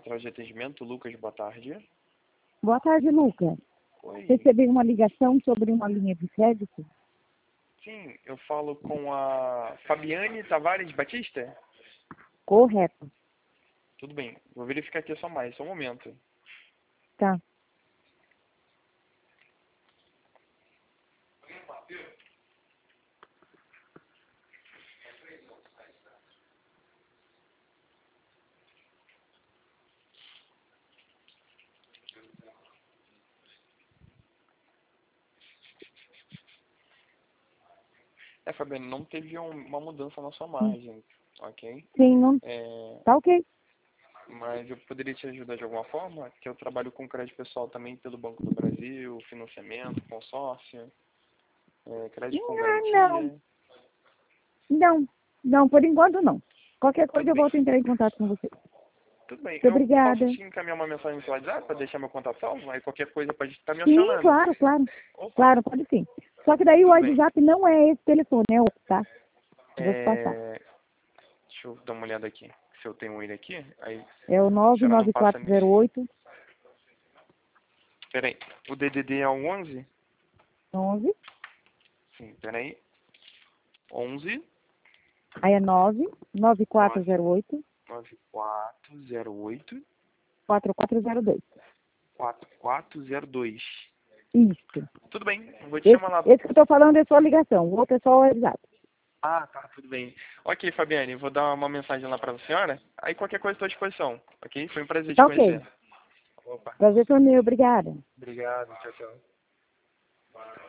central de atendimento, Lucas, boa tarde. Boa tarde, Lucas. Oi. Recebi uma ligação sobre uma linha de crédito? Sim, eu falo com a Fabiane Tavares Batista? Correto. Tudo bem, vou verificar aqui só um momento. Tá. Fabiane, não teve uma mudança na sua margem, ok? Sim, não... Tá ok. Mas eu poderia te ajudar de alguma forma? Que eu trabalho com crédito pessoal também pelo Banco do Brasil, financiamento, consórcio, crédito com Não. garantia. Não, por enquanto não. Qualquer coisa Tudo eu bem. volto a entrar em contato com você. Tudo bem. Muito Eu obrigada. posso te encaminhar uma mensagem no seu WhatsApp para deixar meu contato salvo? Aí qualquer coisa pode estar me Sim, acionando. claro. Opa, Claro, pode sim. Só que daí o tudo bem. WhatsApp não é esse telefone, é outro, tá? Vou te passar. Deixa eu dar uma olhada aqui. Se eu tenho ele aqui, aí É o a senhora não passa... 99408 Peraí, o DDD é o 11? 11, Sim, peraí. 11 aí é 99408 9408 4402. 4402. Isso. Tudo bem, eu vou te Esse, chamar lá. esse que eu tô falando é só ligação, o outro é só o WhatsApp. Ah, tá, tudo bem. Ok, Fabiane, vou dar uma mensagem lá para a senhora. Aí qualquer coisa estou à disposição, ok? Foi um prazer te Tá conhecer. ok. Opa, Prazer foi meu, obrigada. obrigado, tchau, tchau.